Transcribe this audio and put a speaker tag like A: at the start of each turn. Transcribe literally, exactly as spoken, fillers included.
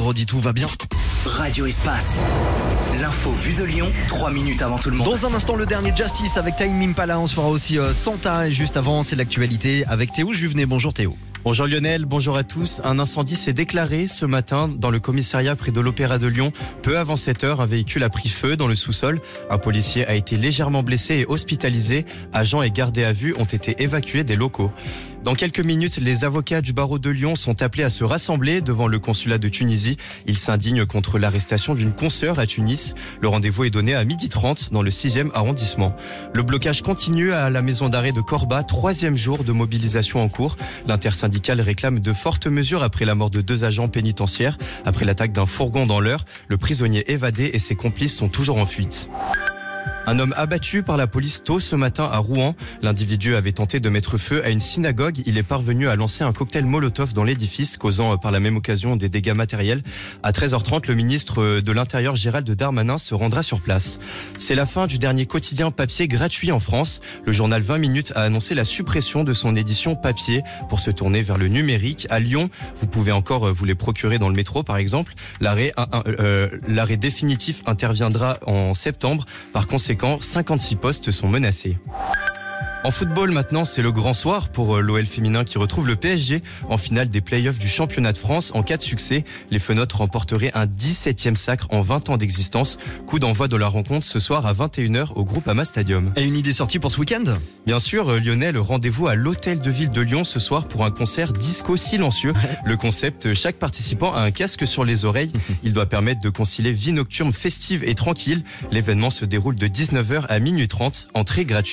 A: Redis, tout va bien.
B: Radio Espace. L'info vue de Lyon, trois minutes avant tout le monde.
A: Dans un instant, le dernier Justice avec Time Impala. On se fera aussi euh, Santa. Et juste avant, c'est l'actualité avec Théo Juvenet. Bonjour Théo.
C: Bonjour Lionel, bonjour à tous. Un incendie s'est déclaré ce matin dans le commissariat près de l'Opéra de Lyon. Peu avant sept heures, un véhicule a pris feu dans le sous-sol. Un policier a été légèrement blessé et hospitalisé. Agents et gardés à vue ont été évacués des locaux. Dans quelques minutes, les avocats du barreau de Lyon sont appelés à se rassembler devant le consulat de Tunisie. Ils s'indignent contre l'arrestation d'une consoeur à Tunis. Le rendez-vous est donné à midi trente dans le sixième arrondissement. Le blocage continue à la maison d'arrêt de Corba, troisième jour de mobilisation en cours. L'intersyndicale réclame de fortes mesures après la mort de deux agents pénitentiaires. Après l'attaque d'un fourgon dans l'Eure, le prisonnier évadé et ses complices sont toujours en fuite. Un homme abattu par la police tôt ce matin à Rouen. L'individu avait tenté de mettre feu à une synagogue. Il est parvenu à lancer un cocktail Molotov dans l'édifice, causant par la même occasion des dégâts matériels. À treize heures trente, le ministre de l'Intérieur Gérald Darmanin se rendra sur place. C'est la fin du dernier quotidien papier gratuit en France. Le journal vingt minutes a annoncé la suppression de son édition papier pour se tourner vers le numérique. À Lyon, vous pouvez encore vous les procurer dans le métro par exemple. L'arrêt, euh, l'arrêt définitif interviendra en septembre. Par conséquent, cinquante-six postes sont menacés. En football maintenant, c'est le grand soir pour l'O L féminin qui retrouve le P S G en finale des playoffs du championnat de France. En cas de succès, les Fenotes remporteraient un dix-septième sacre en vingt ans d'existence. Coup d'envoi de la rencontre ce soir à vingt et une heures au Groupama Stadium.
A: Et une idée sortie pour ce week-end ?
C: Bien sûr, Lionel, rendez-vous à l'Hôtel de Ville de Lyon ce soir pour un concert disco silencieux. Le concept, chaque participant a un casque sur les oreilles. Il doit permettre de concilier vie nocturne festive et tranquille. L'événement se déroule de dix-neuf heures à minuit trente, entrée gratuite.